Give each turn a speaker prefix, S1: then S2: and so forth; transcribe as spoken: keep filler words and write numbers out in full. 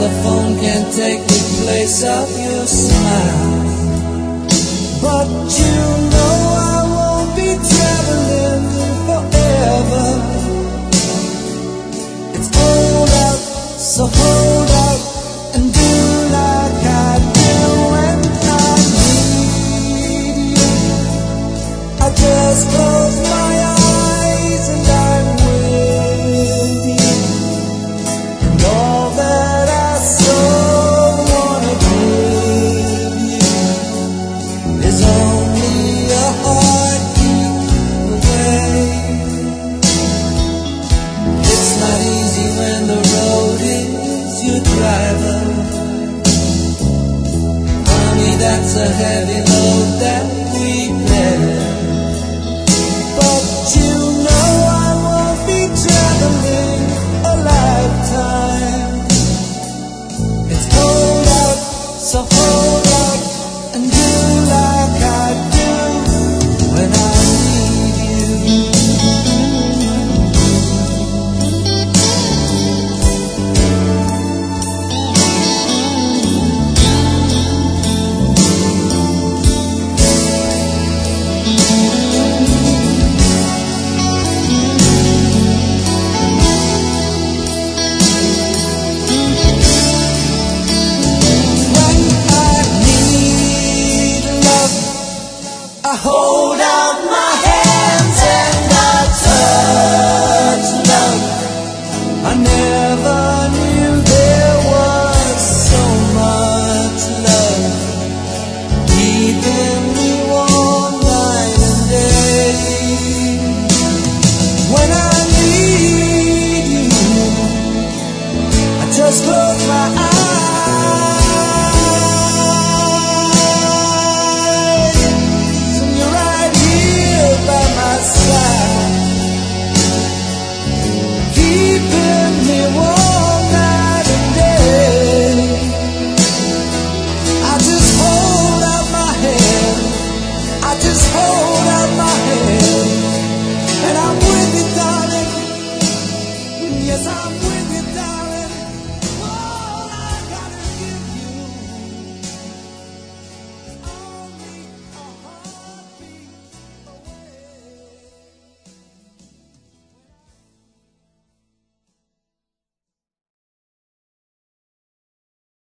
S1: telephone can't take the place of your smile. But you know I won't be traveling forever. It's cold out, so hold out and do like I do when I need you. I just close my eyes and I'm with you. And all that I so wanna give you is only a heartbeat away. It's not easy when the road is your driver. Honey, that's a heavy load that we bear. But you know I won't be traveling a lifetime. It's cold out, so hold out and do like I do when I need you. I hold out my hands and I touch love. I never knew there was so much love keeping me warm night and day. When I need you, I just close my eyes. Yes, I'm